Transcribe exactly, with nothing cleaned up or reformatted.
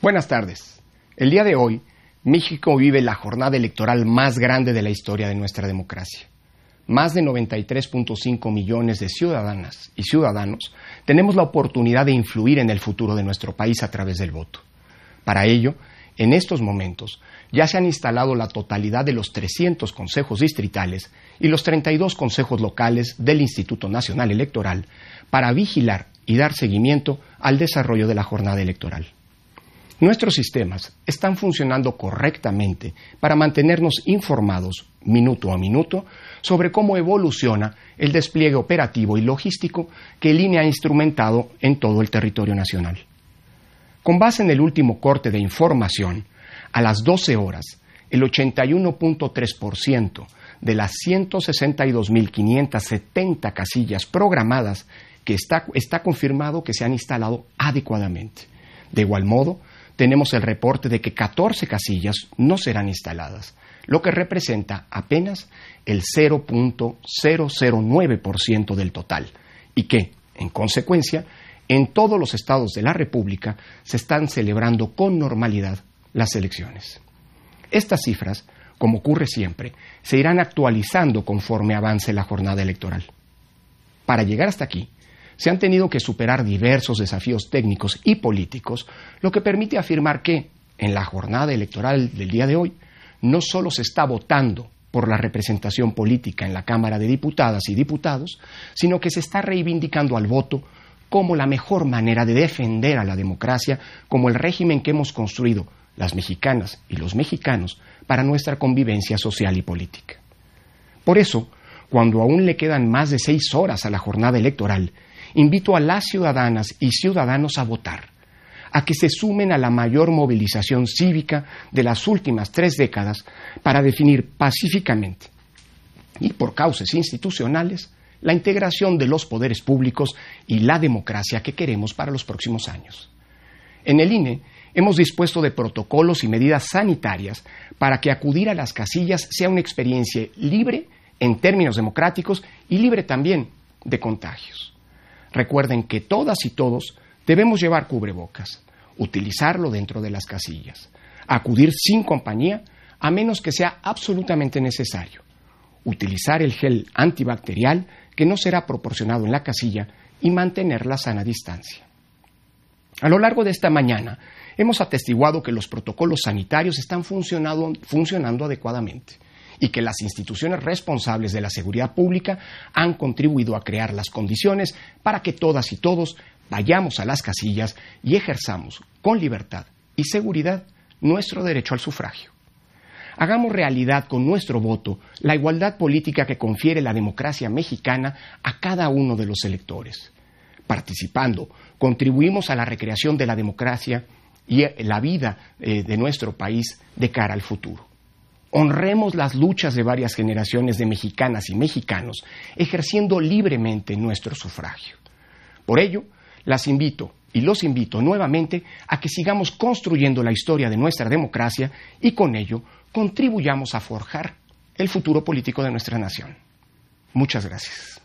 Buenas tardes. El día de hoy, México vive la jornada electoral más grande de la historia de nuestra democracia. Más de noventa y tres punto cinco millones de ciudadanas y ciudadanos tenemos la oportunidad de influir en el futuro de nuestro país a través del voto. Para ello, en estos momentos, ya se han instalado la totalidad de los trescientos consejos distritales y los treinta y dos consejos locales del Instituto Nacional Electoral para vigilar y dar seguimiento al desarrollo de la jornada electoral. Nuestros sistemas están funcionando correctamente para mantenernos informados minuto a minuto sobre cómo evoluciona el despliegue operativo y logístico que el I N E ha instrumentado en todo el territorio nacional. Con base en el último corte de información, a las doce horas, el ochenta y uno punto tres por ciento de las ciento sesenta y dos mil quinientas setenta casillas programadas que está, está confirmado que se han instalado adecuadamente. De igual modo, tenemos el reporte de que catorce casillas no serán instaladas, lo que representa apenas el cero punto cero cero nueve por ciento del total, y que, en consecuencia, en todos los estados de la República se están celebrando con normalidad las elecciones. Estas cifras, como ocurre siempre, se irán actualizando conforme avance la jornada electoral. Para llegar hasta aquí, se han tenido que superar diversos desafíos técnicos y políticos, lo que permite afirmar que, en la jornada electoral del día de hoy, no solo se está votando por la representación política en la Cámara de Diputadas y Diputados, sino que se está reivindicando al voto como la mejor manera de defender a la democracia, como el régimen que hemos construido las mexicanas y los mexicanos para nuestra convivencia social y política. Por eso, cuando aún le quedan más de seis horas a la jornada electoral, invito a las ciudadanas y ciudadanos a votar, a que se sumen a la mayor movilización cívica de las últimas tres décadas para definir pacíficamente y por causas institucionales la integración de los poderes públicos y la democracia que queremos para los próximos años. En el I N E hemos dispuesto de protocolos y medidas sanitarias para que acudir a las casillas sea una experiencia libre en términos democráticos y libre también de contagios. Recuerden que todas y todos debemos llevar cubrebocas, utilizarlo dentro de las casillas, acudir sin compañía a menos que sea absolutamente necesario, utilizar el gel antibacterial que no será proporcionado en la casilla y mantener la sana distancia. A lo largo de esta mañana hemos atestiguado que los protocolos sanitarios están funcionando, funcionando adecuadamente y que las instituciones responsables de la seguridad pública han contribuido a crear las condiciones para que todas y todos vayamos a las casillas y ejerzamos con libertad y seguridad nuestro derecho al sufragio. Hagamos realidad con nuestro voto la igualdad política que confiere la democracia mexicana a cada uno de los electores. Participando, contribuimos a la recreación de la democracia y la vida eh, de nuestro país de cara al futuro. Honremos las luchas de varias generaciones de mexicanas y mexicanos, ejerciendo libremente nuestro sufragio. Por ello, las invito y los invito nuevamente a que sigamos construyendo la historia de nuestra democracia y con ello contribuyamos a forjar el futuro político de nuestra nación. Muchas gracias.